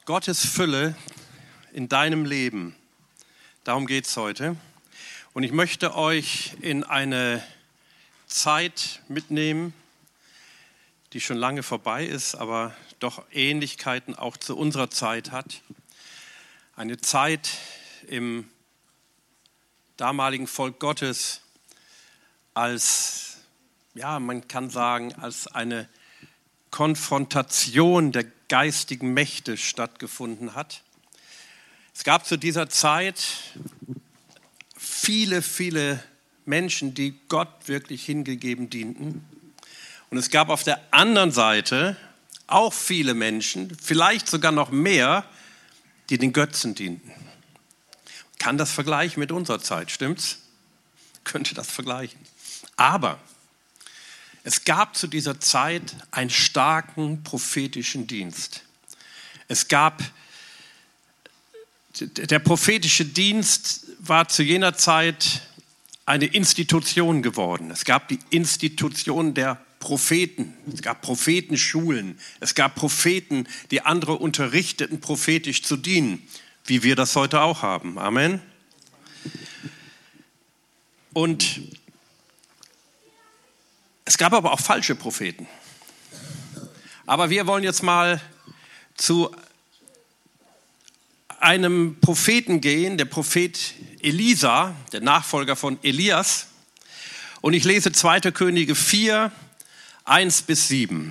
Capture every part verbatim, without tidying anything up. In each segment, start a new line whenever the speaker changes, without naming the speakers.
Gottes Fülle in deinem Leben. Darum geht es heute. Und ich möchte euch in eine Zeit mitnehmen, die schon lange vorbei ist, aber doch Ähnlichkeiten auch zu unserer Zeit hat. Eine Zeit im damaligen Volk Gottes als, ja, man kann sagen, als eine Konfrontation der geistigen Mächte stattgefunden hat. Es gab zu dieser Zeit viele, viele Menschen, die Gott wirklich hingegeben dienten. Und es gab auf der anderen Seite auch viele Menschen, vielleicht sogar noch mehr, die den Götzen dienten. Kann das vergleichen mit unserer Zeit, stimmt's? Könnte das vergleichen. Aber es gab zu dieser Zeit einen starken prophetischen Dienst. Es gab, der prophetische Dienst war zu jener Zeit eine Institution geworden. Es gab die Institution der Propheten. Es gab Prophetenschulen. Es gab Propheten, die andere unterrichteten, prophetisch zu dienen, wie wir das heute auch haben. Amen. Und es gab aber auch falsche Propheten. Aber wir wollen jetzt mal zu einem Propheten gehen, der Prophet Elisa, der Nachfolger von Elias. Und ich lese zweiter Könige vier, eins bis sieben.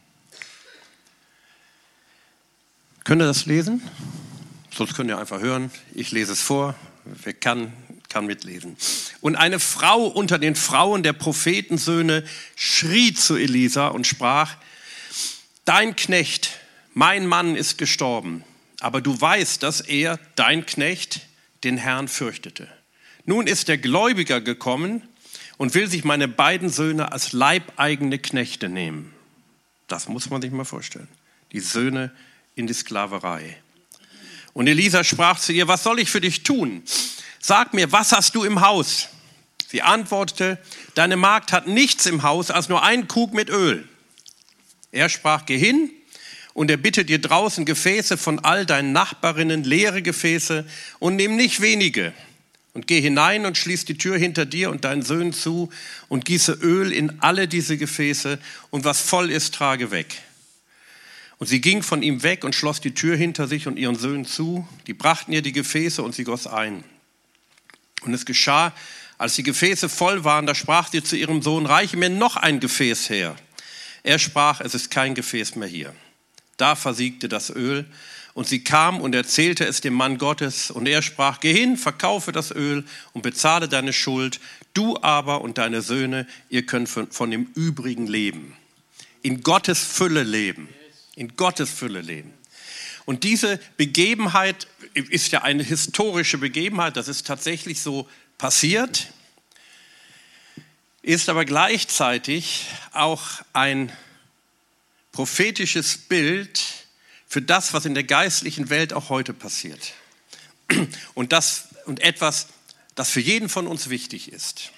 Könnt ihr das lesen? Sonst könnt ihr einfach hören. Ich lese es vor. Wer kann, kann mitlesen. Und eine Frau unter den Frauen der Prophetensöhne schrie zu Elisa und sprach: Dein Knecht, mein Mann ist gestorben, aber du weißt, dass er, dein Knecht, den Herrn fürchtete. Nun ist der Gläubiger gekommen und will sich meine beiden Söhne als leibeigene Knechte nehmen. Das muss man sich mal vorstellen. Die Söhne in die Sklaverei. Und Elisa sprach zu ihr: Was soll ich für dich tun? Sag mir, was hast du im Haus? Sie antwortete: Deine Magd hat nichts im Haus als nur einen Krug mit Öl. Er sprach: Geh hin und er bittet dir draußen Gefäße von all deinen Nachbarinnen, leere Gefäße, und nimm nicht wenige. Und geh hinein und schließ die Tür hinter dir und deinen Söhnen zu und gieße Öl in alle diese Gefäße, und was voll ist, trage weg. Und sie ging von ihm weg und schloss die Tür hinter sich und ihren Söhnen zu. Die brachten ihr die Gefäße und sie goss ein. Und es geschah, als die Gefäße voll waren, da sprach sie zu ihrem Sohn: Reiche mir noch ein Gefäß her. Er sprach: Es ist kein Gefäß mehr hier. Da versiegte das Öl. Und sie kam und erzählte es dem Mann Gottes. Und er sprach: Geh hin, verkaufe das Öl und bezahle deine Schuld. Du aber und deine Söhne, ihr könnt von, von dem Übrigen leben. In Gottes Fülle leben. In Gottes Fülle leben. Und diese Begebenheit ist ja eine historische Begebenheit. Das ist tatsächlich so passiert. Ist aber gleichzeitig auch ein prophetisches Bild für das, was in der geistlichen Welt auch heute passiert. Und, das, und etwas, das für jeden von uns wichtig ist.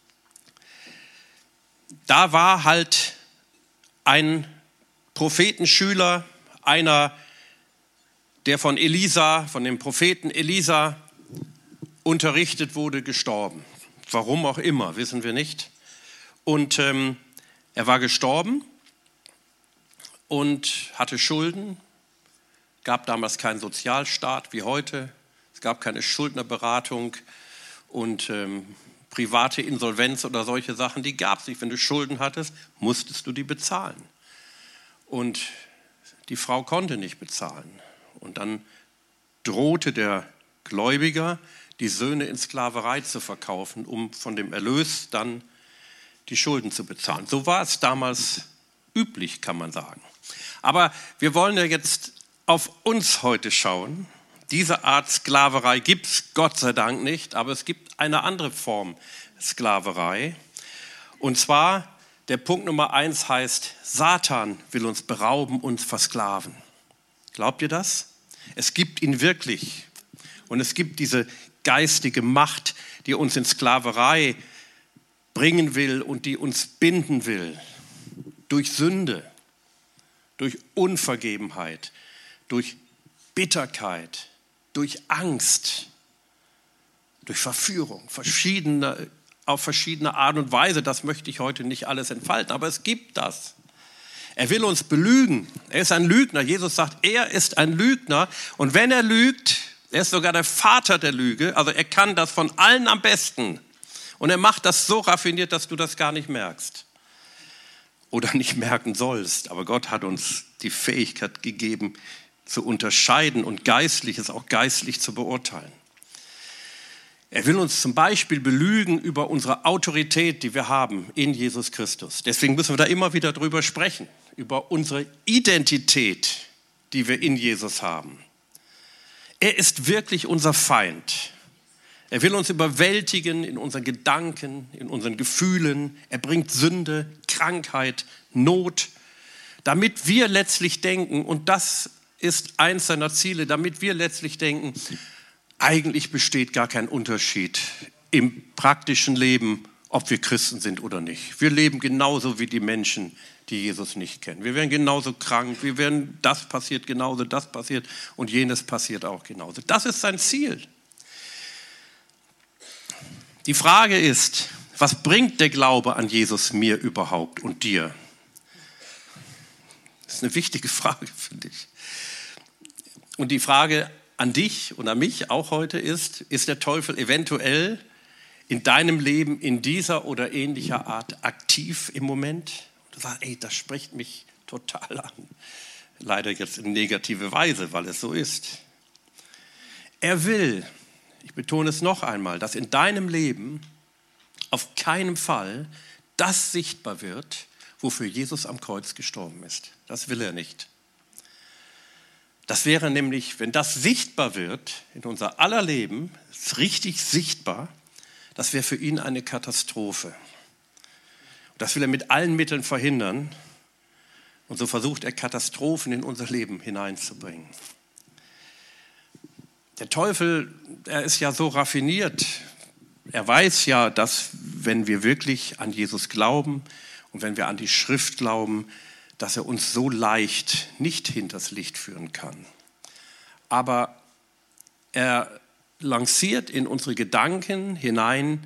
Da war halt ein Prophetenschüler, einer, der von Elisa, von dem Propheten Elisa unterrichtet wurde, gestorben. Warum auch immer, wissen wir nicht. Und ähm, er war gestorben und hatte Schulden. Gab damals keinen Sozialstaat wie heute. Es gab keine Schuldnerberatung und ähm, private Insolvenz oder solche Sachen, die gab es nicht. Wenn du Schulden hattest, musstest du die bezahlen. Und die Frau konnte nicht bezahlen. Und dann drohte der Gläubiger, die Söhne in Sklaverei zu verkaufen, um von dem Erlös dann die Schulden zu bezahlen. So war es damals üblich, kann man sagen. Aber wir wollen ja jetzt auf uns heute schauen. Diese Art Sklaverei gibt es Gott sei Dank nicht, aber es gibt eine andere Form Sklaverei. Und zwar, der Punkt Nummer eins heißt: Satan will uns berauben und versklaven. Glaubt ihr das? Es gibt ihn wirklich. Und es gibt diese geistige Macht, die uns in Sklaverei bringen will und die uns binden will. Durch Sünde, durch Unvergebenheit, durch Bitterkeit, durch Angst, durch Verführung, verschiedene, auf verschiedene Art und Weise. Das möchte ich heute nicht alles entfalten, aber es gibt das. Er will uns belügen. Er ist ein Lügner. Jesus sagt, er ist ein Lügner. Und wenn er lügt, er ist sogar der Vater der Lüge. Also er kann das von allen am besten. Und er macht das so raffiniert, dass du das gar nicht merkst. Oder nicht merken sollst. Aber Gott hat uns die Fähigkeit gegeben, zu unterscheiden und Geistliches auch geistlich zu beurteilen. Er will uns zum Beispiel belügen über unsere Autorität, die wir haben in Jesus Christus. Deswegen müssen wir da immer wieder drüber sprechen, über unsere Identität, die wir in Jesus haben. Er ist wirklich unser Feind. Er will uns überwältigen in unseren Gedanken, in unseren Gefühlen. Er bringt Sünde, Krankheit, Not, damit wir letztlich denken, und das ist eins seiner Ziele, damit wir letztlich denken, eigentlich besteht gar kein Unterschied im praktischen Leben, ob wir Christen sind oder nicht. Wir leben genauso wie die Menschen, die Jesus nicht kennen. Wir werden genauso krank, wir werden, das passiert genauso, das passiert und jenes passiert auch genauso. Das ist sein Ziel. Die Frage ist, was bringt der Glaube an Jesus mir überhaupt und dir? Das ist eine wichtige Frage, finde ich. Und die Frage an dich und an mich auch heute ist, ist der Teufel eventuell in deinem Leben in dieser oder ähnlicher Art aktiv im Moment? Du sagst, ey, das spricht mich total an. Leider jetzt in negative Weise, weil es so ist. Er will, ich betone es noch einmal, dass in deinem Leben auf keinen Fall das sichtbar wird, wofür Jesus am Kreuz gestorben ist. Das will er nicht. Das wäre nämlich, wenn das sichtbar wird in unser aller Leben, ist richtig sichtbar, das wäre für ihn eine Katastrophe. Und das will er mit allen Mitteln verhindern. Und so versucht er, Katastrophen in unser Leben hineinzubringen. Der Teufel, er ist ja so raffiniert. Er weiß ja, dass wenn wir wirklich an Jesus glauben und wenn wir an die Schrift glauben, dass er uns so leicht nicht hinters Licht führen kann. Aber er lanciert in unsere Gedanken hinein,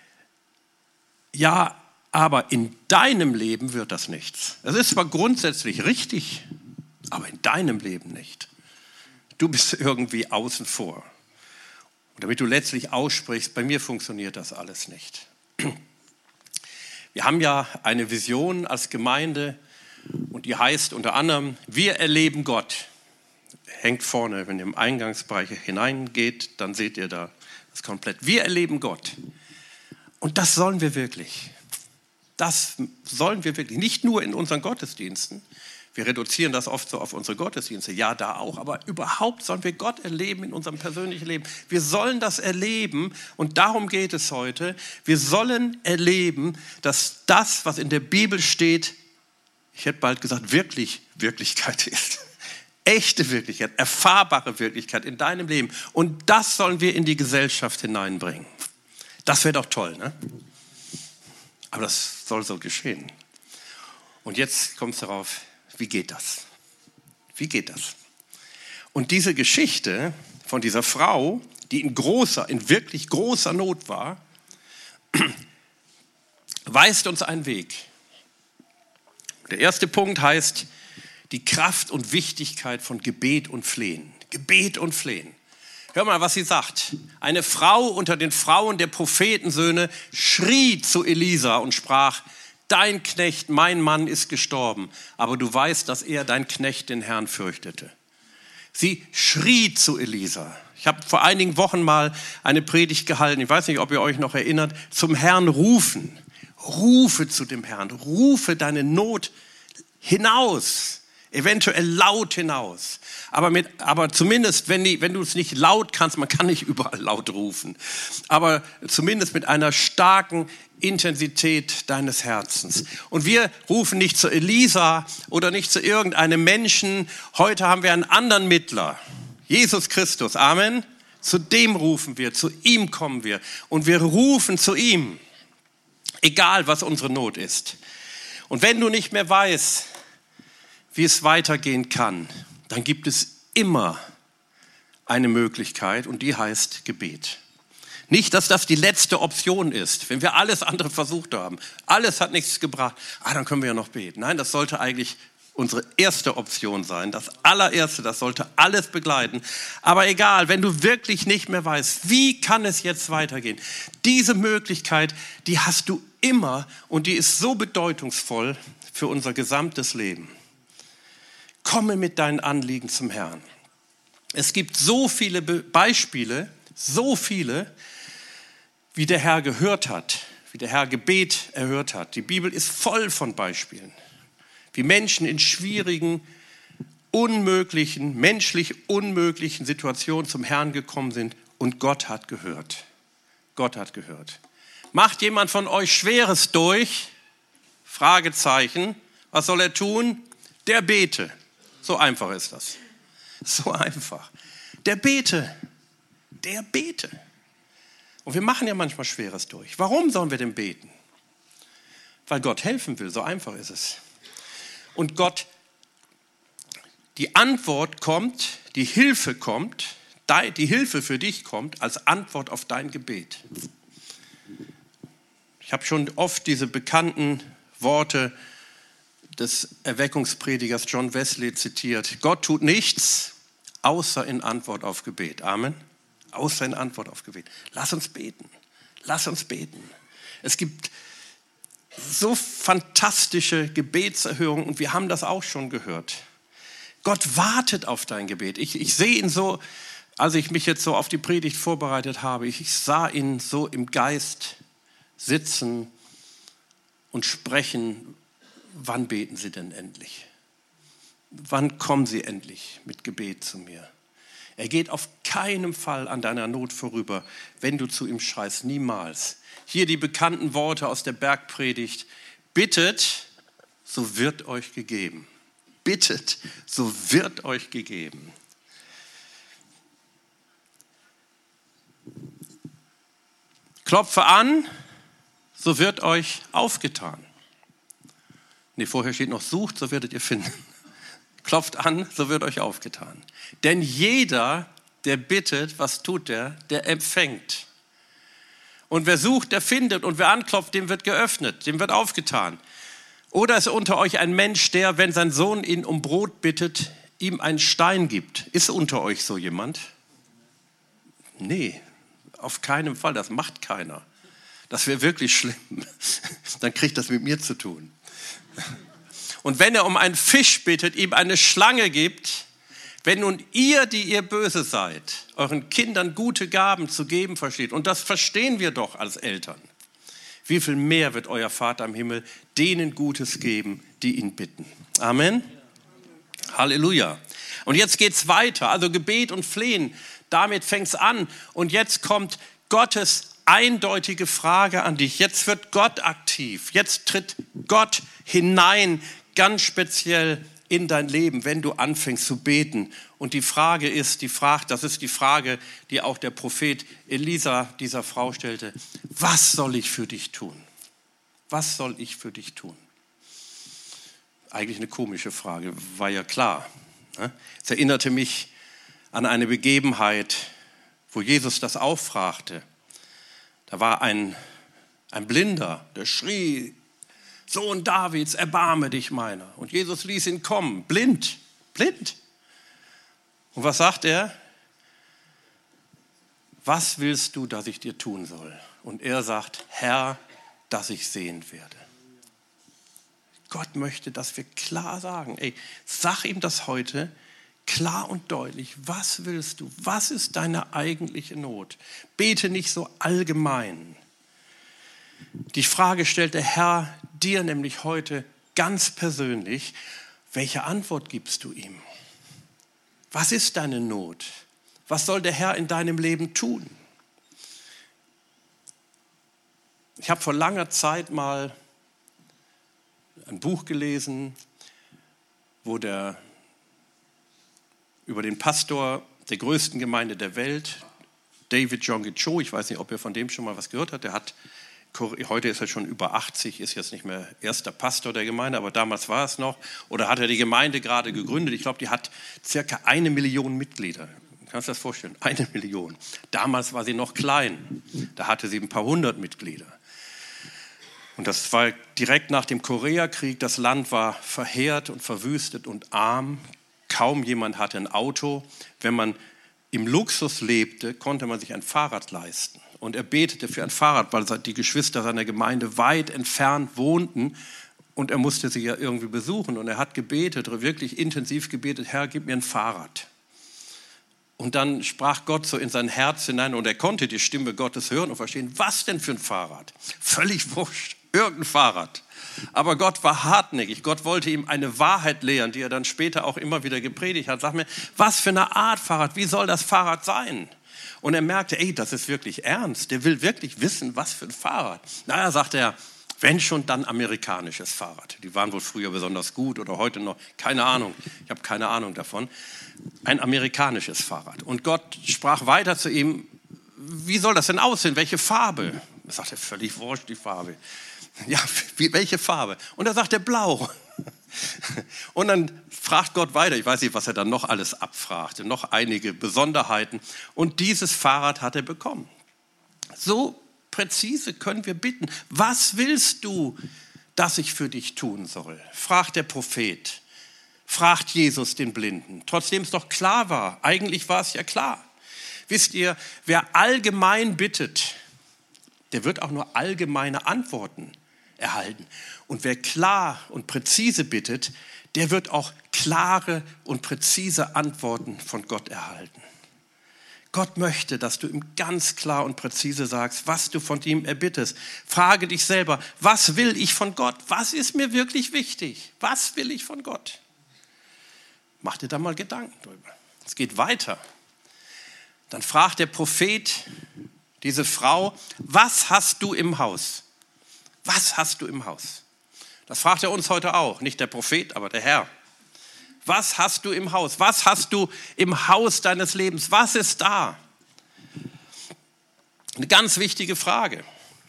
ja, aber in deinem Leben wird das nichts. Das ist zwar grundsätzlich richtig, aber in deinem Leben nicht. Du bist irgendwie außen vor. Und damit du letztlich aussprichst, bei mir funktioniert das alles nicht. Wir haben ja eine Vision als Gemeinde, und die heißt unter anderem, wir erleben Gott. Hängt vorne, wenn ihr im Eingangsbereich hineingeht, dann seht ihr da das komplett. Wir erleben Gott. Und das sollen wir wirklich. Das sollen wir wirklich. Nicht nur in unseren Gottesdiensten. Wir reduzieren das oft so auf unsere Gottesdienste. Ja, da auch. Aber überhaupt sollen wir Gott erleben in unserem persönlichen Leben. Wir sollen das erleben. Und darum geht es heute. Wir sollen erleben, dass das, was in der Bibel steht, ich hätte bald gesagt, wirklich Wirklichkeit ist. Echte Wirklichkeit, erfahrbare Wirklichkeit in deinem Leben. Und das sollen wir in die Gesellschaft hineinbringen. Das wäre doch toll, ne? Aber das soll so geschehen. Und jetzt kommt es darauf, wie geht das? Wie geht das? Und diese Geschichte von dieser Frau, die in großer, in wirklich großer Not war, weist uns einen Weg. Der erste Punkt heißt, die Kraft und Wichtigkeit von Gebet und Flehen. Gebet und Flehen. Hör mal, was sie sagt. Eine Frau unter den Frauen der Prophetensöhne schrie zu Elisa und sprach, dein Knecht, mein Mann ist gestorben, aber du weißt, dass er, dein Knecht, den Herrn fürchtete. Sie schrie zu Elisa. Ich habe vor einigen Wochen mal eine Predigt gehalten, ich weiß nicht, ob ihr euch noch erinnert, zum Herrn rufen. Rufe zu dem Herrn, rufe deine Not hinaus, eventuell laut hinaus. Aber, mit, aber zumindest, wenn, die, wenn du es nicht laut kannst, man kann nicht überall laut rufen, aber zumindest mit einer starken Intensität deines Herzens. Und wir rufen nicht zu Elisa oder nicht zu irgendeinem Menschen. Heute haben wir einen anderen Mittler, Jesus Christus. Amen. Zu dem rufen wir, zu ihm kommen wir und wir rufen zu ihm. Egal, was unsere Not ist. Und wenn du nicht mehr weißt, wie es weitergehen kann, dann gibt es immer eine Möglichkeit und die heißt Gebet. Nicht, dass das die letzte Option ist, wenn wir alles andere versucht haben. Alles hat nichts gebracht. Ah, dann können wir ja noch beten. Nein, das sollte eigentlich unsere erste Option sein. Das allererste, das sollte alles begleiten. Aber egal, wenn du wirklich nicht mehr weißt, wie kann es jetzt weitergehen? Diese Möglichkeit, die hast du immer und die ist so bedeutungsvoll für unser gesamtes Leben. Komme mit deinen Anliegen zum Herrn. Es gibt so viele Beispiele, so viele, wie der Herr gehört hat, wie der Herr Gebet erhört hat. Die Bibel ist voll von Beispielen, wie Menschen in schwierigen, unmöglichen, menschlich unmöglichen Situationen zum Herrn gekommen sind und Gott hat gehört. Gott hat gehört. Macht jemand von euch Schweres durch? Fragezeichen. Was soll er tun? Der bete. So einfach ist das. So einfach. Der bete. Der bete. Und wir machen ja manchmal Schweres durch. Warum sollen wir denn beten? Weil Gott helfen will, so einfach ist es. Und Gott, die Antwort kommt, die Hilfe kommt, die Hilfe für dich kommt als Antwort auf dein Gebet. Ich habe schon oft diese bekannten Worte des Erweckungspredigers John Wesley zitiert. Gott tut nichts, außer in Antwort auf Gebet. Amen. Außer in Antwort auf Gebet. Lass uns beten. Lass uns beten. Es gibt so fantastische Gebetserhörungen und wir haben das auch schon gehört. Gott wartet auf dein Gebet. Ich, ich sehe ihn so, als ich mich jetzt so auf die Predigt vorbereitet habe, ich, ich sah ihn so im Geist sitzen und sprechen. Wann beten Sie denn endlich? Wann kommen Sie endlich mit Gebet zu mir? Er geht auf keinen Fall an deiner Not vorüber, wenn du zu ihm schreist. Niemals. Hier die bekannten Worte aus der Bergpredigt. Bittet, so wird euch gegeben. Bittet, so wird euch gegeben. Klopfe an, so wird euch aufgetan. Nee, vorher steht noch, sucht, so werdet ihr finden. Klopft an, so wird euch aufgetan. Denn jeder, der bittet, was tut der? Der empfängt. Und wer sucht, der findet. Und wer anklopft, dem wird geöffnet, dem wird aufgetan. Oder ist unter euch ein Mensch, der, wenn sein Sohn ihn um Brot bittet, ihm einen Stein gibt? Ist unter euch so jemand? Nee, auf keinen Fall, das macht keiner. Das wäre wirklich schlimm. Dann kriegt das mit mir zu tun. Und wenn er um einen Fisch bittet, ihm eine Schlange gibt, wenn nun ihr, die ihr böse seid, euren Kindern gute Gaben zu geben versteht, und das verstehen wir doch als Eltern, wie viel mehr wird euer Vater im Himmel denen Gutes geben, die ihn bitten. Amen. Halleluja. Und jetzt geht's weiter, also Gebet und Flehen, damit fängt's an. Und jetzt kommt Gottes eindeutige Frage an dich. Jetzt wird Gott aktiv. Jetzt tritt Gott hinein, ganz speziell in dein Leben, wenn du anfängst zu beten. Und die Frage ist, die Frage, das ist die Frage, die auch der Prophet Elisa dieser Frau stellte. Was soll ich für dich tun? Was soll ich für dich tun? Eigentlich eine komische Frage, war ja klar. Es erinnerte mich an eine Begebenheit, wo Jesus das auffragte. Da war ein, ein Blinder, der schrie, Sohn Davids, erbarme dich meiner. Und Jesus ließ ihn kommen, blind, blind. Und was sagt er? Was willst du, dass ich dir tun soll? Und er sagt, Herr, dass ich sehen werde. Gott möchte, dass wir klar sagen, ey, sag ihm das heute klar und deutlich. Was willst du? Was ist deine eigentliche Not? Bete nicht so allgemein. Die Frage stellt der Herr dir nämlich heute ganz persönlich. Welche Antwort gibst du ihm? Was ist deine Not? Was soll der Herr in deinem Leben tun? Ich habe vor langer Zeit mal ein Buch gelesen, wo der über den Pastor der größten Gemeinde der Welt, David Yonggi Cho, ich weiß nicht, ob ihr von dem schon mal was gehört habt, der hat, heute ist er schon über achtzig, ist jetzt nicht mehr erster Pastor der Gemeinde, aber damals war es noch, oder hat er die Gemeinde gerade gegründet, ich glaube, die hat circa eine Million Mitglieder. Kannst du dir das vorstellen? Eine Million. Damals war sie noch klein. Da hatte sie ein paar hundert Mitglieder. Und das war direkt nach dem Koreakrieg. Das Land war verheert und verwüstet und arm. Kaum jemand hatte ein Auto. Wenn man im Luxus lebte, konnte man sich ein Fahrrad leisten. Und er betete für ein Fahrrad, weil die Geschwister seiner Gemeinde weit entfernt wohnten. Und er musste sie ja irgendwie besuchen. Und er hat gebetet, wirklich intensiv gebetet, Herr, gib mir ein Fahrrad. Und dann sprach Gott so in sein Herz hinein und er konnte die Stimme Gottes hören und verstehen, was denn für ein Fahrrad? Völlig wurscht, irgendein Fahrrad. Aber Gott war hartnäckig. Gott wollte ihm eine Wahrheit lehren, die er dann später auch immer wieder gepredigt hat. Sag mir, was für eine Art Fahrrad? Wie soll das Fahrrad sein? Und er merkte, ey, das ist wirklich ernst. Der will wirklich wissen, was für ein Fahrrad. Naja, sagte er, wenn schon, dann amerikanisches Fahrrad. Die waren wohl früher besonders gut oder heute noch, keine Ahnung. Ich habe keine Ahnung davon. Ein amerikanisches Fahrrad. Und Gott sprach weiter zu ihm, wie soll das denn aussehen? Welche Farbe? Er sagte, völlig wurscht die Farbe. Ja, wie, welche Farbe? Und er sagte, blau. Und dann fragt Gott weiter, ich weiß nicht, was er dann noch alles abfragte, noch einige Besonderheiten. Und dieses Fahrrad hat er bekommen. So präzise können wir bitten, was willst du, dass ich für dich tun soll? Fragt der Prophet, fragt Jesus den Blinden, trotzdem es doch klar war, eigentlich war es ja klar. Wisst ihr, wer allgemein bittet, der wird auch nur allgemeine Antworten erhalten. Und wer klar und präzise bittet, der wird auch klare und präzise Antworten von Gott erhalten. Gott möchte, dass du ihm ganz klar und präzise sagst, was du von ihm erbittest. Frage dich selber, was will ich von Gott? Was ist mir wirklich wichtig? Was will ich von Gott? Mach dir da mal Gedanken drüber. Es geht weiter. Dann fragt der Prophet diese Frau, was hast du im Haus? Was hast du im Haus? Das fragt er uns heute auch, nicht der Prophet, aber der Herr. Was hast du im Haus? Was hast du im Haus deines Lebens? Was ist da? Eine ganz wichtige Frage.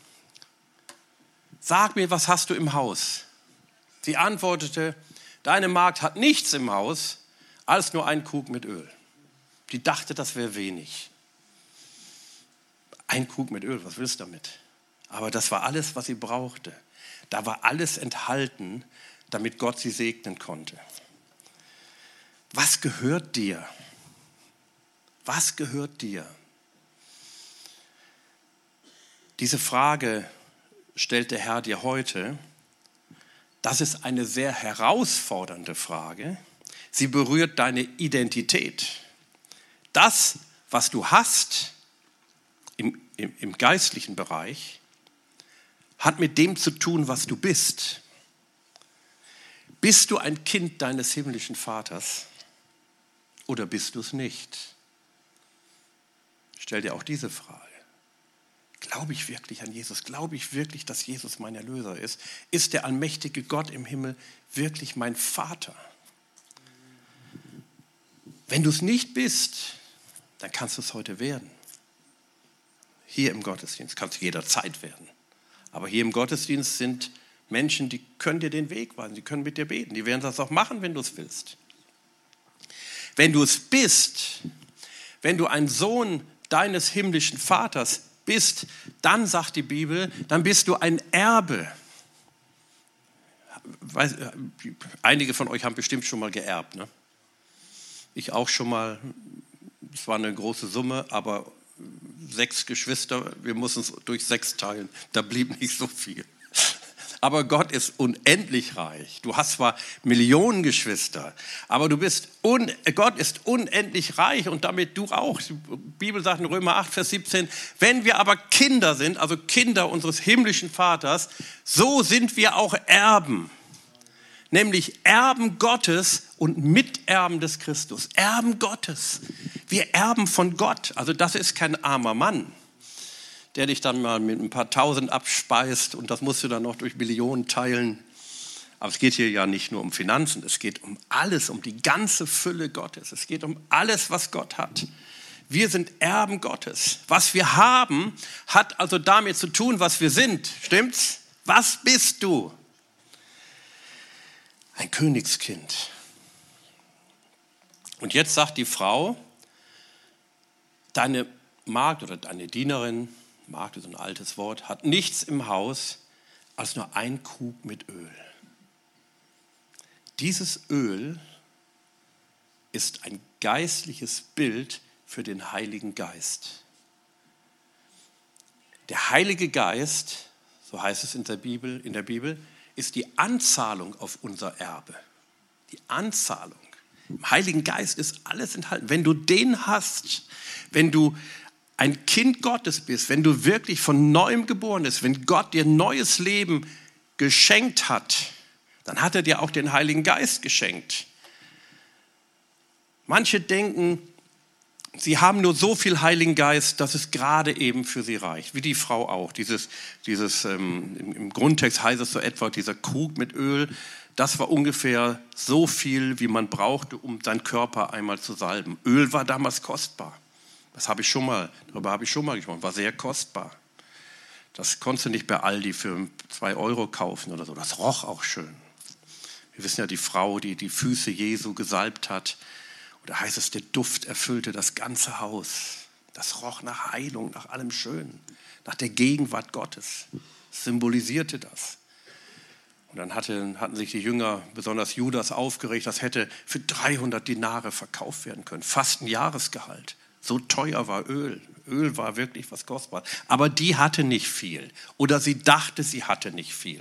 Sag mir, was hast du im Haus? Sie antwortete, deine Magd hat nichts im Haus, als nur einen Krug mit Öl. Die dachte, das wäre wenig. Ein Krug mit Öl, was willst du damit? Aber das war alles, was sie brauchte. Da war alles enthalten, damit Gott sie segnen konnte. Was gehört dir? Was gehört dir? Diese Frage stellt der Herr dir heute. Das ist eine sehr herausfordernde Frage. Sie berührt deine Identität. Das, was du hast im, im, im geistlichen Bereich, hat mit dem zu tun, was du bist. Bist du ein Kind deines himmlischen Vaters oder bist du es nicht? Stell dir auch diese Frage. Glaube ich wirklich an Jesus? Glaube ich wirklich, dass Jesus mein Erlöser ist? Ist der allmächtige Gott im Himmel wirklich mein Vater? Wenn du es nicht bist, dann kannst du es heute werden. Hier im Gottesdienst kannst du jederzeit werden. Aber hier im Gottesdienst sind Menschen, die können dir den Weg weisen, die können mit dir beten. Die werden das auch machen, wenn du es willst. Wenn du es bist, wenn du ein Sohn deines himmlischen Vaters bist, dann sagt die Bibel, dann bist du ein Erbe. Weiß, einige von euch haben bestimmt schon mal geerbt, ne? Ich auch schon mal. Es war eine große Summe, aber sechs Geschwister, wir mussten es durch sechs teilen. Da blieb nicht so viel. Aber Gott ist unendlich reich. Du hast zwar Millionen Geschwister, aber du bist un, Gott ist unendlich reich und damit du auch. Die Bibel sagt in Römer acht, Vers siebzehn, wenn wir aber Kinder sind, also Kinder unseres himmlischen Vaters, so sind wir auch Erben. Nämlich Erben Gottes und Miterben des Christus. Erben Gottes. Wir erben von Gott. Also das ist kein armer Mann, der dich dann mal mit ein paar Tausend abspeist und das musst du dann noch durch Millionen teilen. Aber es geht hier ja nicht nur um Finanzen, es geht um alles, um die ganze Fülle Gottes. Es geht um alles, was Gott hat. Wir sind Erben Gottes. Was wir haben, hat also damit zu tun, was wir sind. Stimmt's? Was bist du? Ein Königskind. Und jetzt sagt die Frau, deine Magd oder deine Dienerin, Magd ist ein altes Wort, hat nichts im Haus als nur ein Krug mit Öl. Dieses Öl ist ein geistliches Bild für den Heiligen Geist. Der Heilige Geist, so heißt es in der Bibel, in der Bibel, ist die Anzahlung auf unser Erbe. Die Anzahlung. Im Heiligen Geist ist alles enthalten. Wenn du den hast, wenn du ein Kind Gottes bist, wenn du wirklich von Neuem geboren bist, wenn Gott dir neues Leben geschenkt hat, dann hat er dir auch den Heiligen Geist geschenkt. Manche denken, sie haben nur so viel Heiligen Geist, dass es gerade eben für sie reicht, wie die Frau auch. Dieses, dieses, ähm, im, im Grundtext heißt es so etwa, dieser Krug mit Öl, das war ungefähr so viel, wie man brauchte, um seinen Körper einmal zu salben. Öl war damals kostbar. Das habe ich schon mal, darüber habe ich schon mal gesprochen, war sehr kostbar. Das konntest du nicht bei Aldi für zwei Euro kaufen oder so. Das roch auch schön. Wir wissen ja, die Frau, die die Füße Jesu gesalbt hat, da heißt es, der Duft erfüllte das ganze Haus. Das roch nach Heilung, nach allem Schönen, nach der Gegenwart Gottes. Das symbolisierte das. Und dann hatte, hatten sich die Jünger, besonders Judas, aufgeregt, das hätte für dreihundert Dinare verkauft werden können. Fast ein Jahresgehalt. So teuer war Öl. Öl war wirklich was Kostbares. Aber die hatte nicht viel. Oder sie dachte, sie hatte nicht viel.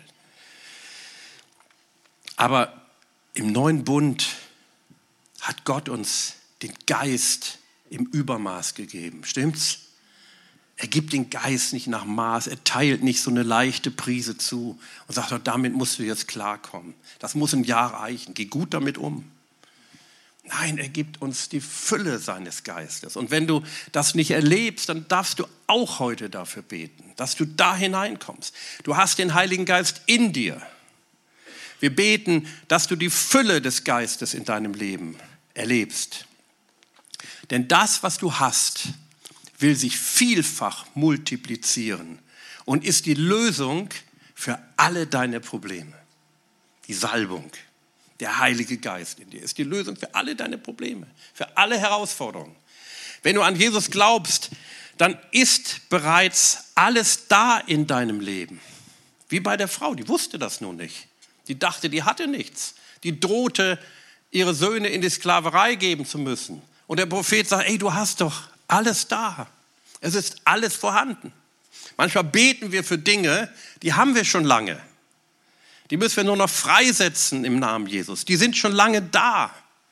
Aber im neuen Bund hat Gott uns den Geist im Übermaß gegeben. Stimmt's? Er gibt den Geist nicht nach Maß. Er teilt nicht so eine leichte Prise zu und sagt, oh, damit musst du jetzt klarkommen. Das muss ein Jahr reichen. Geh gut damit um. Nein, er gibt uns die Fülle seines Geistes. Und wenn du das nicht erlebst, dann darfst du auch heute dafür beten, dass du da hineinkommst. Du hast den Heiligen Geist in dir. Wir beten, dass du die Fülle des Geistes in deinem Leben erlebst. Denn das, was du hast, will sich vielfach multiplizieren und ist die Lösung für alle deine Probleme. Die Salbung. Der Heilige Geist in dir ist die Lösung für alle deine Probleme, für alle Herausforderungen. Wenn du an Jesus glaubst, dann ist bereits alles da in deinem Leben. Wie bei der Frau, die wusste das nun nicht. Die dachte, die hatte nichts. Die drohte, ihre Söhne in die Sklaverei geben zu müssen. Und der Prophet sagt, ey, du hast doch alles da. Es ist alles vorhanden. Manchmal beten wir für Dinge, die haben wir schon lange. Die müssen wir nur noch freisetzen im Namen Jesus. Die sind schon lange da.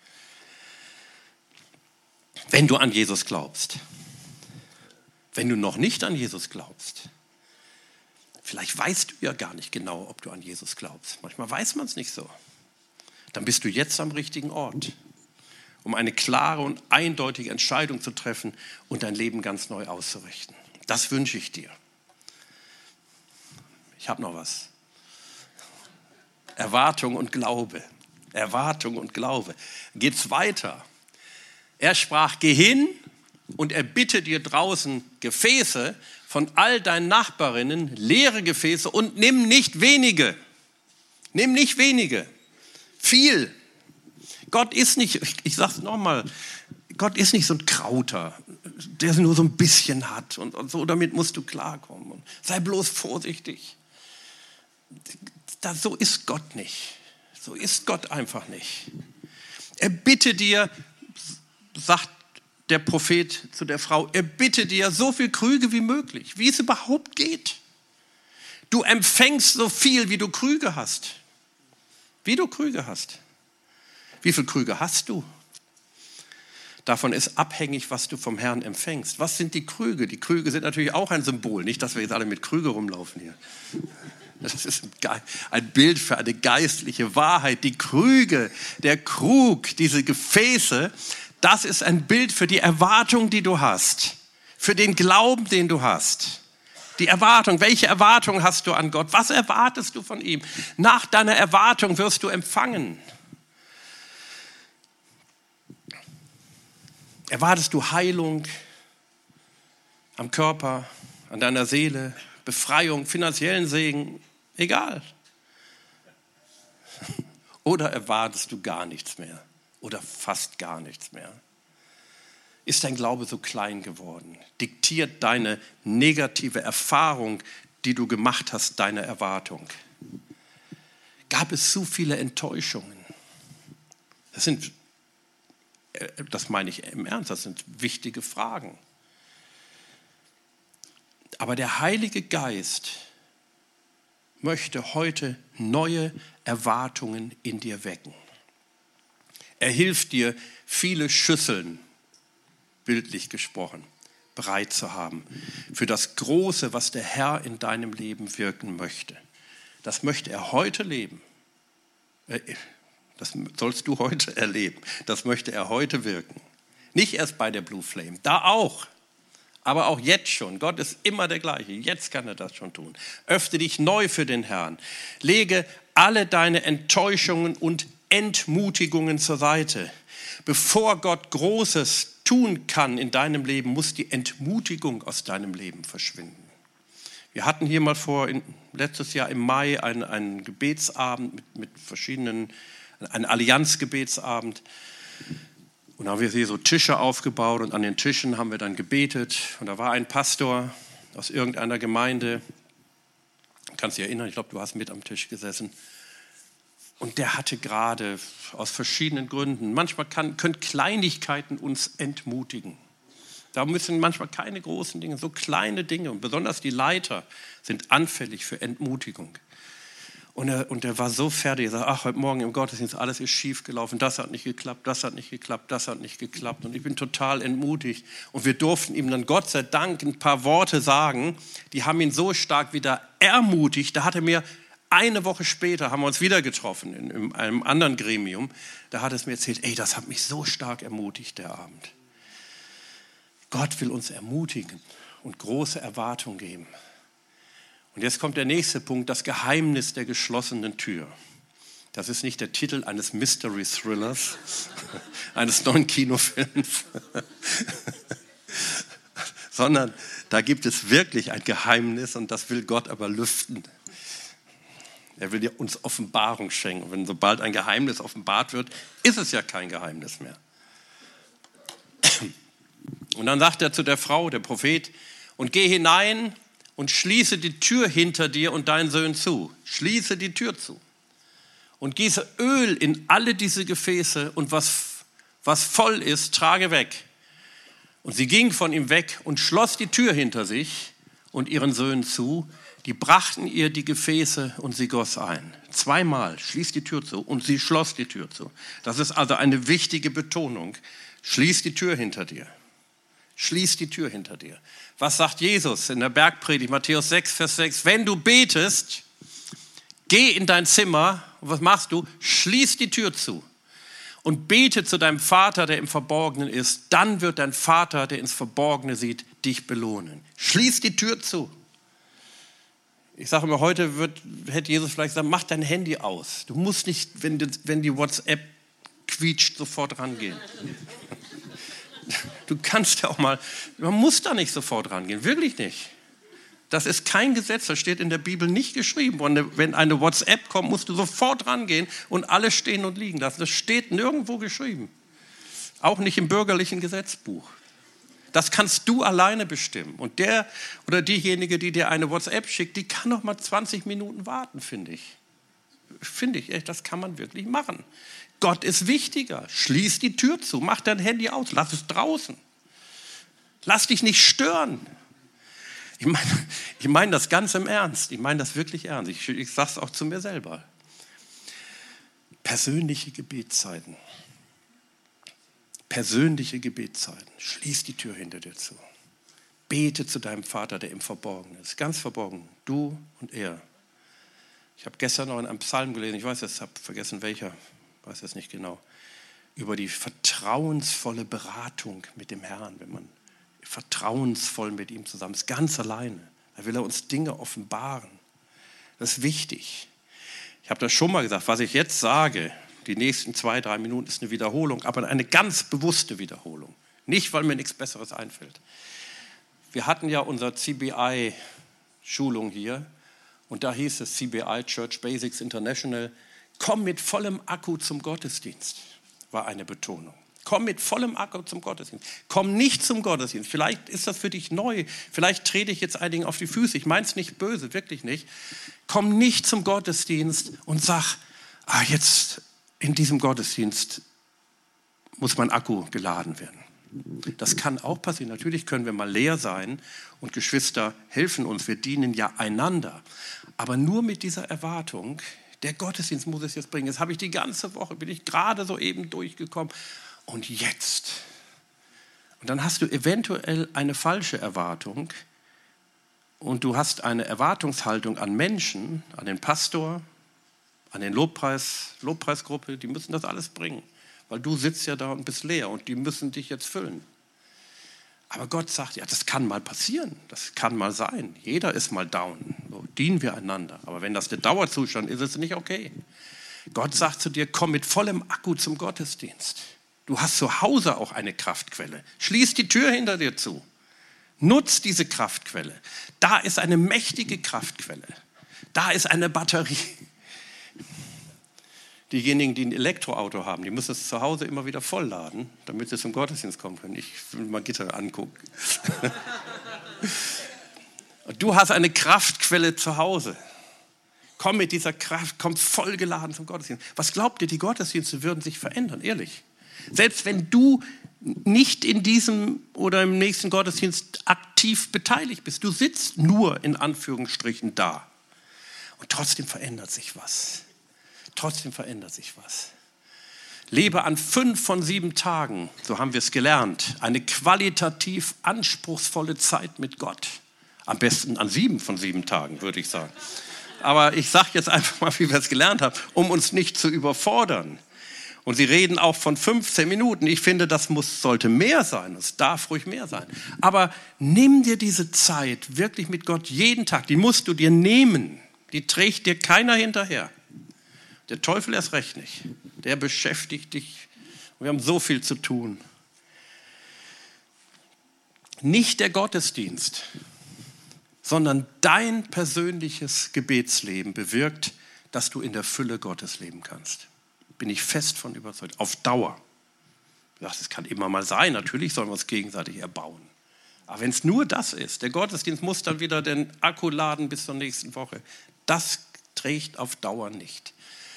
Wenn du an Jesus glaubst. Wenn du noch nicht an Jesus glaubst. Vielleicht weißt du ja gar nicht genau, ob du an Jesus glaubst. Manchmal weiß man es nicht so. Dann bist du jetzt am richtigen Ort, um eine klare und eindeutige Entscheidung zu treffen und dein Leben ganz neu auszurichten. Das wünsche ich dir. Ich habe noch was. Erwartung und Glaube. Erwartung und Glaube. Geht's weiter. Er sprach, geh hin und erbitte dir draußen Gefäße von all deinen Nachbarinnen, leere Gefäße und nimm nicht wenige. Nimm nicht wenige. Viel. Gott ist nicht, ich, ich sag's nochmal, Gott ist nicht so ein Krauter, der nur so ein bisschen hat und, und so, damit musst du klarkommen. Und sei bloß vorsichtig. Das, so ist Gott nicht. So ist Gott einfach nicht. Er bitte dir, sagt der Prophet zu der Frau, er bitte dir so viel Krüge wie möglich, wie es überhaupt geht. Du empfängst so viel, wie du Krüge hast. Wie du Krüge hast. Wie viele Krüge hast du? Davon ist abhängig, was du vom Herrn empfängst. Was sind die Krüge? Die Krüge sind natürlich auch ein Symbol. Nicht, dass wir jetzt alle mit Krüge rumlaufen hier. Das ist ein Bild für eine geistliche Wahrheit. Die Krüge, der Krug, diese Gefäße, das ist ein Bild für die Erwartung, die du hast. Für den Glauben, den du hast. Die Erwartung, welche Erwartung hast du an Gott? Was erwartest du von ihm? Nach deiner Erwartung wirst du empfangen. Erwartest du Heilung am Körper, an deiner Seele, Befreiung, finanziellen Segen? Egal. Oder erwartest du gar nichts mehr oder fast gar nichts mehr? Ist dein Glaube so klein geworden? Diktiert deine negative Erfahrung, die du gemacht hast, deine Erwartung? Gab es zu viele Enttäuschungen? Das sind, das meine ich im Ernst, das sind wichtige Fragen. Aber der Heilige Geist möchte heute neue Erwartungen in dir wecken. Er hilft dir, viele Schüsseln, bildlich gesprochen, bereit zu haben für das Große, was der Herr in deinem Leben wirken möchte. Das möchte er heute leben. Das sollst du heute erleben. Das möchte er heute wirken. Nicht erst bei der Blue Flame, da auch. Aber auch jetzt schon. Gott ist immer der gleiche. Jetzt kann er das schon tun. Öffne dich neu für den Herrn. Lege alle deine Enttäuschungen und Entmutigungen zur Seite. Bevor Gott Großes tun kann in deinem Leben, muss die Entmutigung aus deinem Leben verschwinden. Wir hatten hier mal vor, in, letztes Jahr im Mai, einen, einen Gebetsabend mit, mit verschiedenen, einen Allianzgebetsabend. Und da haben wir hier so Tische aufgebaut und an den Tischen haben wir dann gebetet. Und da war ein Pastor aus irgendeiner Gemeinde, kannst dich erinnern, ich glaube, du hast mit am Tisch gesessen. Und der hatte gerade aus verschiedenen Gründen, manchmal kann, können Kleinigkeiten uns entmutigen. Da müssen manchmal keine großen Dinge, so kleine Dinge und besonders die Leiter sind anfällig für Entmutigung. Und er, und er war so fertig, er sagt, ach, heute Morgen im Gottesdienst, alles ist schief gelaufen, das hat nicht geklappt, das hat nicht geklappt, das hat nicht geklappt. Und ich bin total entmutigt. Und wir durften ihm dann Gott sei Dank ein paar Worte sagen, die haben ihn so stark wieder ermutigt. Da hat er mir eine Woche später, haben wir uns wieder getroffen in, in einem anderen Gremium, da hat er es mir erzählt, ey, das hat mich so stark ermutigt, der Abend. Gott will uns ermutigen und große Erwartungen geben. Und jetzt kommt der nächste Punkt, das Geheimnis der geschlossenen Tür. Das ist nicht der Titel eines Mystery-Thrillers, eines neuen Kinofilms, sondern da gibt es wirklich ein Geheimnis und das will Gott aber lüften. Er will dir uns Offenbarung schenken. Wenn sobald ein Geheimnis offenbart wird, ist es ja kein Geheimnis mehr. Und dann sagt er zu der Frau, der Prophet, und geh hinein und schließe die Tür hinter dir und deinen Söhnen zu. Schließe die Tür zu. Und gieße Öl in alle diese Gefäße und was, was voll ist, trage weg. Und sie ging von ihm weg und schloss die Tür hinter sich und ihren Söhnen zu. Die brachten ihr die Gefäße und sie goss ein. Zweimal schließ die Tür zu und sie schloss die Tür zu. Das ist also eine wichtige Betonung. Schließ die Tür hinter dir. Schließ die Tür hinter dir. Was sagt Jesus in der Bergpredigt, Matthäus sechs, Vers sechs? Wenn du betest, geh in dein Zimmer und was machst du? Schließ die Tür zu und bete zu deinem Vater, der im Verborgenen ist. Dann wird dein Vater, der ins Verborgene sieht, dich belohnen. Schließ die Tür zu. Ich sage immer, heute wird, hätte Jesus vielleicht gesagt, mach dein Handy aus. Du musst nicht, wenn die, wenn die WhatsApp quietscht, sofort rangehen. Du kannst ja auch mal, man muss da nicht sofort rangehen, wirklich nicht. Das ist kein Gesetz, das steht in der Bibel nicht geschrieben. Wenn eine WhatsApp kommt, musst du sofort rangehen und alle stehen und liegen lassen. Das steht nirgendwo geschrieben. Auch nicht im bürgerlichen Gesetzbuch. Das kannst du alleine bestimmen. Und der oder diejenige, die dir eine WhatsApp schickt, die kann noch mal zwanzig Minuten warten, finde ich. Finde ich echt, das kann man wirklich machen. Gott ist wichtiger. Schließ die Tür zu, mach dein Handy aus, lass es draußen. Lass dich nicht stören. Ich meine ich mein das ganz im Ernst. Ich meine das wirklich ernst. Ich, ich sage es auch zu mir selber. Persönliche Gebetszeiten. Persönliche Gebetszeiten. Schließ die Tür hinter dir zu. Bete zu deinem Vater, der im Verborgenen ist. Ganz verborgen. Du und er. Ich habe gestern noch in einem Psalm gelesen, ich weiß jetzt, habe vergessen welcher, weiß jetzt nicht genau, über die vertrauensvolle Beratung mit dem Herrn, wenn man vertrauensvoll mit ihm zusammen ist, ganz alleine. Da will er uns Dinge offenbaren. Das ist wichtig. Ich habe das schon mal gesagt, was ich jetzt sage, die nächsten zwei, drei Minuten ist eine Wiederholung, aber eine ganz bewusste Wiederholung. Nicht, weil mir nichts Besseres einfällt. Wir hatten ja unser C B I-Schulung hier und da hieß es C B I, Church Basics International, komm mit vollem Akku zum Gottesdienst, war eine Betonung. Komm mit vollem Akku zum Gottesdienst. Komm nicht zum Gottesdienst. Vielleicht ist das für dich neu. Vielleicht trete ich jetzt einigen auf die Füße. Ich meine es nicht böse, wirklich nicht. Komm nicht zum Gottesdienst und sag, ah, jetzt in diesem Gottesdienst muss mein Akku geladen werden. Das kann auch passieren. Natürlich können wir mal leer sein und Geschwister helfen uns. Wir dienen ja einander. Aber nur mit dieser Erwartung, der Gottesdienst muss es jetzt bringen. Jetzt habe ich die ganze Woche, bin ich gerade so eben durchgekommen. Und jetzt. Und dann hast du eventuell eine falsche Erwartung und du hast eine Erwartungshaltung an Menschen, an den Pastor, an den Lobpreis, Lobpreisgruppe, die müssen das alles bringen, weil du sitzt ja da und bist leer und die müssen dich jetzt füllen. Aber Gott sagt, ja, das kann mal passieren, das kann mal sein. Jeder ist mal down, so dienen wir einander. Aber wenn das der Dauerzustand ist, ist es nicht okay. Gott sagt zu dir, komm mit vollem Akku zum Gottesdienst. Du hast zu Hause auch eine Kraftquelle. Schließ die Tür hinter dir zu. Nutz diese Kraftquelle. Da ist eine mächtige Kraftquelle. Da ist eine Batterie. Diejenigen, die ein Elektroauto haben, die müssen es zu Hause immer wieder vollladen, damit sie zum Gottesdienst kommen können. Ich will mal Gitter angucken. Du hast eine Kraftquelle zu Hause. Komm mit dieser Kraft, komm vollgeladen zum Gottesdienst. Was glaubt ihr, die Gottesdienste würden sich verändern, ehrlich? Selbst wenn du nicht in diesem oder im nächsten Gottesdienst aktiv beteiligt bist, du sitzt nur in Anführungsstrichen da. Und trotzdem verändert sich was. Trotzdem verändert sich was. Lebe an fünf von sieben Tagen, so haben wir es gelernt, eine qualitativ anspruchsvolle Zeit mit Gott. Am besten an sieben von sieben Tagen, würde ich sagen. Aber ich sage jetzt einfach mal, wie wir es gelernt haben, um uns nicht zu überfordern. Und sie reden auch von fünfzehn Minuten. Ich finde, das muss, sollte mehr sein. Es darf ruhig mehr sein. Aber nimm dir diese Zeit wirklich mit Gott jeden Tag. Die musst du dir nehmen. Die trägt dir keiner hinterher. Der Teufel erst recht nicht. Der beschäftigt dich. Wir haben so viel zu tun. Nicht der Gottesdienst, sondern dein persönliches Gebetsleben bewirkt, dass du in der Fülle Gottes leben kannst. Bin ich fest von überzeugt. Auf Dauer. Das kann immer mal sein. Natürlich sollen wir uns gegenseitig erbauen. Aber wenn es nur das ist, der Gottesdienst muss dann wieder den Akku laden bis zur nächsten Woche. Das trägt auf Dauer nicht.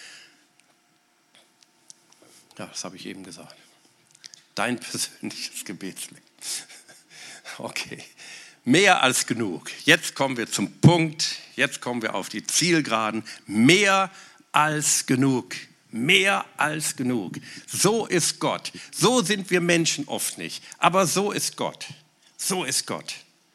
Ja, das habe ich eben gesagt. Dein persönliches Gebetsleben. Okay. Mehr als genug. Jetzt kommen wir zum Punkt. Jetzt kommen wir auf die Zielgeraden. Mehr als genug. Mehr als genug. So ist Gott. So sind wir Menschen oft nicht. Aber so ist Gott. So ist Gott.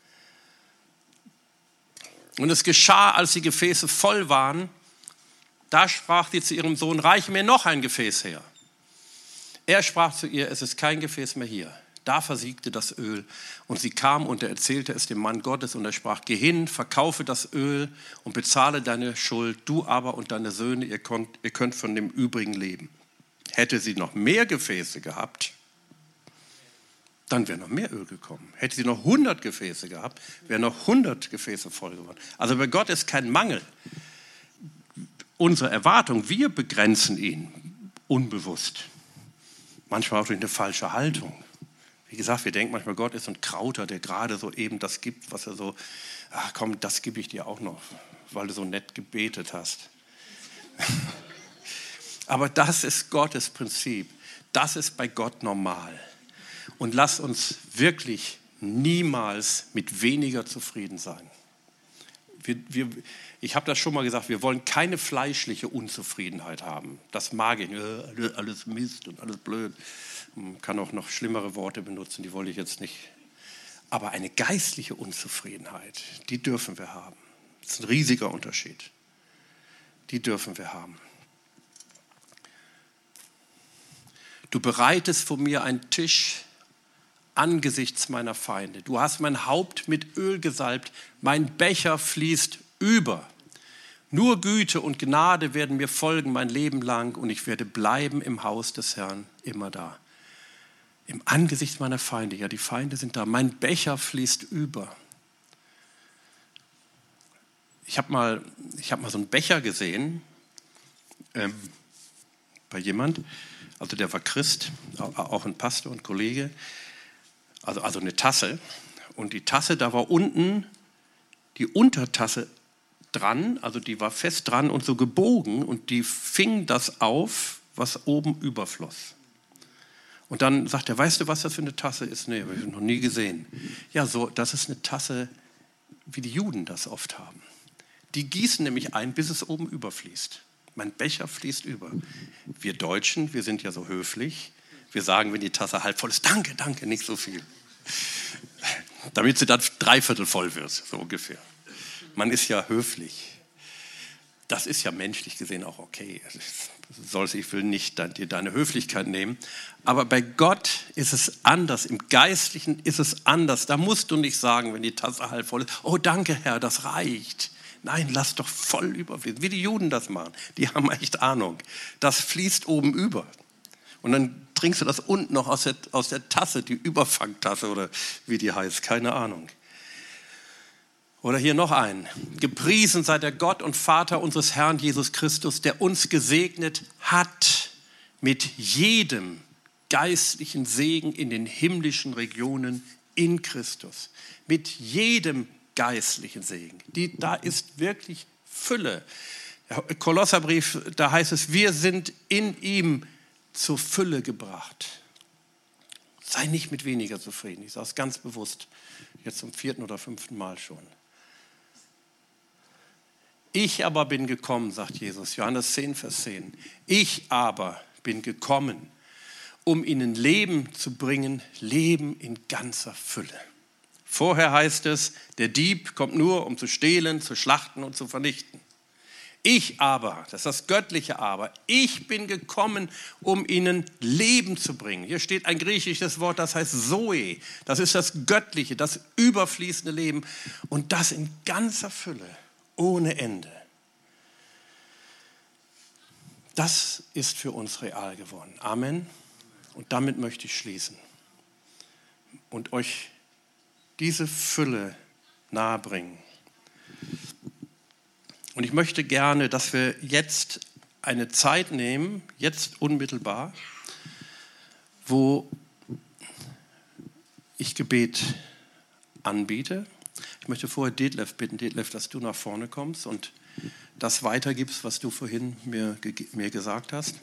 Und es geschah, als die Gefäße voll waren, da sprach sie zu ihrem Sohn, reiche mir noch ein Gefäß her. Er sprach zu ihr, es ist kein Gefäß mehr hier. Da versiegte das Öl und sie kam und er erzählte es dem Mann Gottes und er sprach, geh hin, verkaufe das Öl und bezahle deine Schuld, du aber und deine Söhne, ihr könnt, ihr könnt von dem übrigen leben. Hätte sie noch mehr Gefäße gehabt, dann wäre noch mehr Öl gekommen. Hätte sie noch hundert Gefäße gehabt, wären noch hundert Gefäße voll geworden. Also bei Gott ist kein Mangel. Unsere Erwartung, wir begrenzen ihn unbewusst. Manchmal auch durch eine falsche Haltung. Wie gesagt, wir denken manchmal, Gott ist so ein Krauter, der gerade so eben das gibt, was er so, ach komm, das gebe ich dir auch noch, weil du so nett gebetet hast. Aber das ist Gottes Prinzip. Das ist bei Gott normal. Und lass uns wirklich niemals mit weniger zufrieden sein. Wir, wir, ich habe das schon mal gesagt, wir wollen keine fleischliche Unzufriedenheit haben. Das mag ich, äh, alles Mist und alles blöd. Man kann auch noch schlimmere Worte benutzen, die wollte ich jetzt nicht. Aber eine geistliche Unzufriedenheit, die dürfen wir haben. Das ist ein riesiger Unterschied. Die dürfen wir haben. Du bereitest vor mir einen Tisch angesichts meiner Feinde. Du hast mein Haupt mit Öl gesalbt, mein Becher fließt über. Nur Güte und Gnade werden mir folgen mein Leben lang und ich werde bleiben im Haus des Herrn immer da. Im Angesicht meiner Feinde, ja, die Feinde sind da. Mein Becher fließt über. Ich habe mal, ich hab mal so einen Becher gesehen ähm, bei jemand. also der war Christ, auch ein Pastor und Kollege, also, also eine Tasse. Und die Tasse, da war unten die Untertasse dran, also die war fest dran und so gebogen und die fing das auf, was oben überfloss. Und dann sagt er, weißt du, was das für eine Tasse ist? Nee, habe ich noch nie gesehen. Ja, so, das ist eine Tasse, wie die Juden das oft haben. Die gießen nämlich ein, bis es oben überfließt. Mein Becher fließt über. Wir Deutschen, wir sind ja so höflich. Wir sagen, wenn die Tasse halb voll ist, danke, danke, nicht so viel. Damit sie dann dreiviertel voll wird, so ungefähr. Man ist ja höflich. Das ist ja menschlich gesehen auch okay. Ich will nicht dir deine Höflichkeit nehmen. Aber bei Gott ist es anders. Im Geistlichen ist es anders. Da musst du nicht sagen, wenn die Tasse halb voll ist, oh danke Herr, das reicht. Nein, lass doch voll überfließen. Wie die Juden das machen. Die haben echt Ahnung. Das fließt oben über. Und dann trinkst du das unten noch aus der, aus der Tasse, die Überfangtasse oder wie die heißt. Keine Ahnung. Oder hier noch ein. Gepriesen sei der Gott und Vater unseres Herrn Jesus Christus, der uns gesegnet hat mit jedem geistlichen Segen in den himmlischen Regionen in Christus. Mit jedem geistlichen Segen. Die, da ist wirklich Fülle. Der Kolosserbrief, da heißt es, wir sind in ihm zur Fülle gebracht. Sei nicht mit weniger zufrieden. Ich sage es ganz bewusst, jetzt zum vierten oder fünften Mal schon. Ich aber bin gekommen, sagt Jesus, Johannes zehn, Vers zehn. Ich aber bin gekommen, um ihnen Leben zu bringen, Leben in ganzer Fülle. Vorher heißt es, der Dieb kommt nur, um zu stehlen, zu schlachten und zu vernichten. Ich aber, das ist das göttliche Aber, ich bin gekommen, um ihnen Leben zu bringen. Hier steht ein griechisches Wort, das heißt Zoe. Das ist das göttliche, das überfließende Leben und das in ganzer Fülle. Ohne Ende. Das ist für uns real geworden. Amen. Und damit möchte ich schließen und euch diese Fülle nahebringen. Und ich möchte gerne, dass wir jetzt eine Zeit nehmen, jetzt unmittelbar, wo ich Gebet anbiete. Ich möchte vorher Detlef bitten, Detlef, dass du nach vorne kommst und das weitergibst, was du vorhin mir, mir gesagt hast.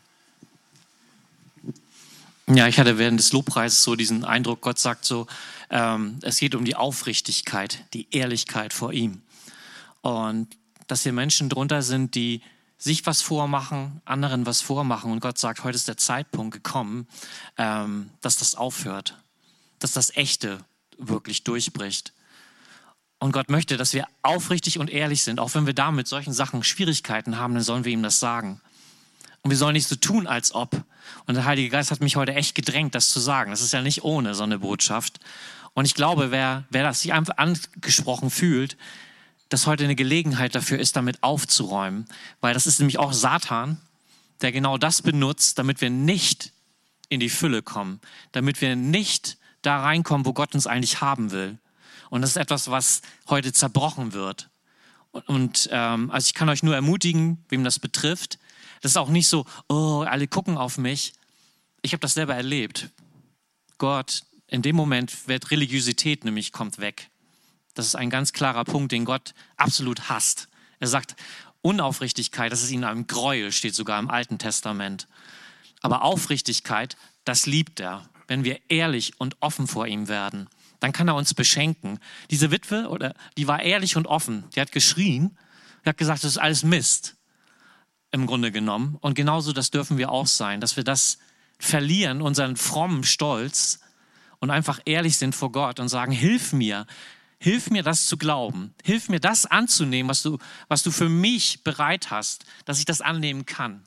Ja, ich hatte während des Lobpreises so diesen Eindruck, Gott sagt so, ähm, es geht um die Aufrichtigkeit, die Ehrlichkeit vor ihm. Und dass hier Menschen drunter sind, die sich was vormachen, anderen was vormachen. Und Gott sagt, heute ist der Zeitpunkt gekommen, ähm, dass das aufhört, dass das Echte wirklich durchbricht. Und Gott möchte, dass wir aufrichtig und ehrlich sind. Auch wenn wir da mit solchen Sachen Schwierigkeiten haben, dann sollen wir ihm das sagen. Und wir sollen nicht so tun, als ob. Und der Heilige Geist hat mich heute echt gedrängt, das zu sagen. Das ist ja nicht ohne so eine Botschaft. Und ich glaube, wer, wer das sich einfach angesprochen fühlt, dass heute eine Gelegenheit dafür ist, damit aufzuräumen. Weil das ist nämlich auch Satan, der genau das benutzt, damit wir nicht in die Fülle kommen. Damit wir nicht da reinkommen, wo Gott uns eigentlich haben will. Und das ist etwas, was heute zerbrochen wird. Und, und ähm, also ich kann euch nur ermutigen, wem das betrifft. Das ist auch nicht so, oh, alle gucken auf mich. Ich habe das selber erlebt. Gott, in dem Moment wird Religiosität nämlich kommt weg. Das ist ein ganz klarer Punkt, den Gott absolut hasst. Er sagt, Unaufrichtigkeit, das ist ihnen ein Gräuel, steht sogar im Alten Testament. Aber Aufrichtigkeit, das liebt er. Wenn wir ehrlich und offen vor ihm werden, dann kann er uns beschenken. Diese Witwe, oder, die war ehrlich und offen. Die hat geschrien, die hat gesagt, das ist alles Mist, im Grunde genommen. Und genauso das dürfen wir auch sein, dass wir das verlieren, unseren frommen Stolz und einfach ehrlich sind vor Gott und sagen, hilf mir, hilf mir das zu glauben. Hilf mir das anzunehmen, was du, was du für mich bereit hast, dass ich das annehmen kann.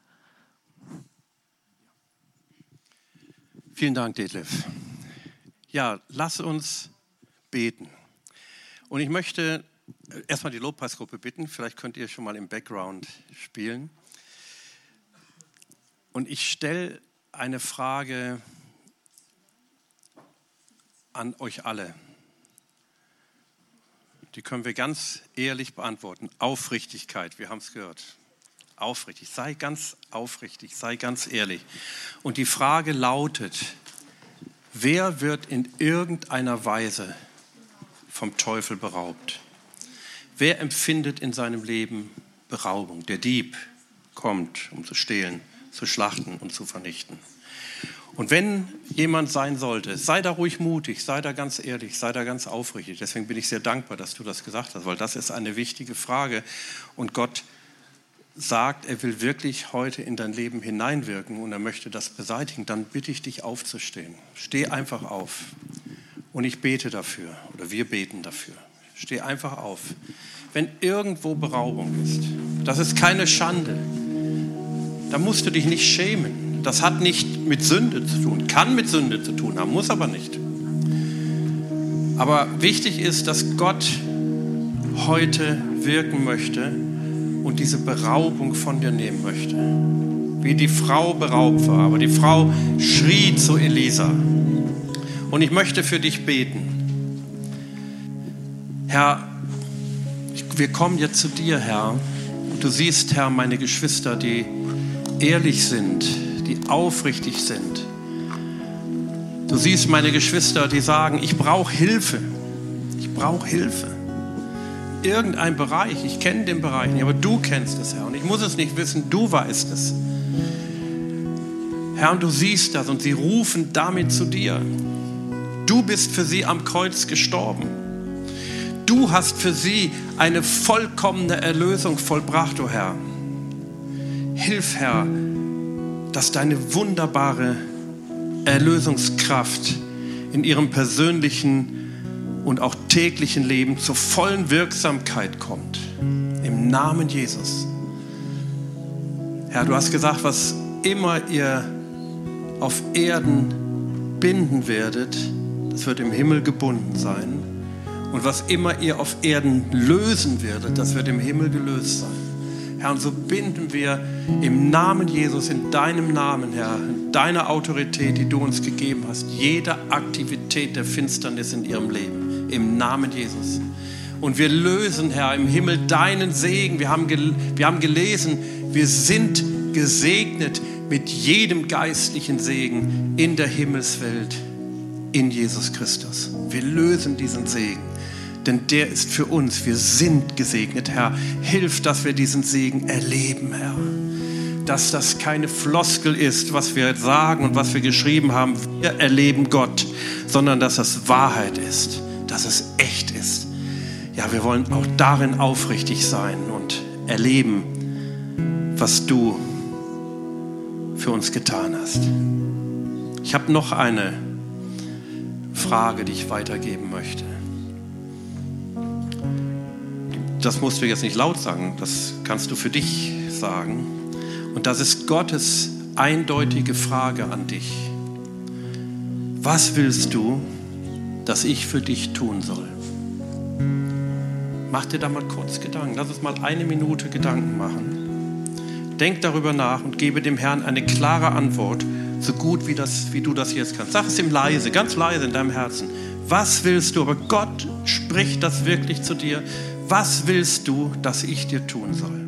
Vielen Dank, Detlef. Ja, lass uns beten. Und ich möchte erstmal die Lobpreisgruppe bitten, vielleicht könnt ihr schon mal im Background spielen. Und ich stelle eine Frage an euch alle. Die können wir ganz ehrlich beantworten. Aufrichtigkeit, wir haben es gehört. Aufrichtig, sei ganz aufrichtig, sei ganz ehrlich. Und die Frage lautet, wer wird in irgendeiner Weise vom Teufel beraubt? Wer empfindet in seinem Leben Beraubung? Der Dieb kommt, um zu stehlen, zu schlachten und zu vernichten. Und wenn jemand sein sollte, sei da ruhig mutig, sei da ganz ehrlich, sei da ganz aufrichtig. Deswegen bin ich sehr dankbar, dass du das gesagt hast, weil das ist eine wichtige Frage. Und Gott sagt, er will wirklich heute in dein Leben hineinwirken und er möchte das beseitigen. Dann bitte ich dich aufzustehen. Steh einfach auf. Und ich bete dafür oder wir beten dafür. Steh einfach auf. Wenn irgendwo Beraubung ist, das ist keine Schande. Da musst du dich nicht schämen. Das hat nicht mit Sünde zu tun, kann mit Sünde zu tun haben, muss aber nicht. Aber wichtig ist, dass Gott heute wirken möchte und diese Beraubung von dir nehmen möchte. Wie die Frau beraubt war, aber die Frau schrie zu Elisa. Und ich möchte für dich beten. Herr, wir kommen jetzt zu dir, Herr. Und du siehst, Herr, meine Geschwister, die ehrlich sind, die aufrichtig sind. Du siehst meine Geschwister, die sagen, ich brauche Hilfe. Ich brauche Hilfe. Irgendein Bereich, ich kenne den Bereich nicht, aber du kennst es, Herr. Und ich muss es nicht wissen, du weißt es. Herr, und du siehst das und sie rufen damit zu dir. Du bist für sie am Kreuz gestorben. Du hast für sie eine vollkommene Erlösung vollbracht, o Herr. Hilf, Herr, dass deine wunderbare Erlösungskraft in ihrem persönlichen und auch täglichen Leben zur vollen Wirksamkeit kommt. Im Namen Jesus. Herr, du hast gesagt, was immer ihr auf Erden binden werdet, das wird im Himmel gebunden sein. Und was immer ihr auf Erden lösen werdet, das wird im Himmel gelöst sein. Herr, und so binden wir im Namen Jesus, in deinem Namen, Herr, in deiner Autorität, die du uns gegeben hast, jede Aktivität der Finsternis in ihrem Leben, im Namen Jesus. Und wir lösen, Herr, im Himmel deinen Segen. Wir haben, gel- wir haben gelesen, wir sind gesegnet mit jedem geistlichen Segen in der Himmelswelt, in Jesus Christus. Wir lösen diesen Segen. Denn der ist für uns, wir sind gesegnet, Herr. Hilf, dass wir diesen Segen erleben, Herr. Dass das keine Floskel ist, was wir sagen und was wir geschrieben haben. Wir erleben Gott, sondern dass es Wahrheit ist, dass es echt ist. Ja, wir wollen auch darin aufrichtig sein und erleben, was du für uns getan hast. Ich habe noch eine Frage, die ich weitergeben möchte. Das musst du jetzt nicht laut sagen, das kannst du für dich sagen. Und das ist Gottes eindeutige Frage an dich. Was willst du, dass ich für dich tun soll? Mach dir da mal kurz Gedanken. Lass uns mal eine Minute Gedanken machen. Denk darüber nach und gebe dem Herrn eine klare Antwort, so gut wie, das, wie du das jetzt kannst. Sag es ihm leise, ganz leise in deinem Herzen. Was willst du? Aber Gott spricht das wirklich zu dir. Was willst du, dass ich dir tun soll?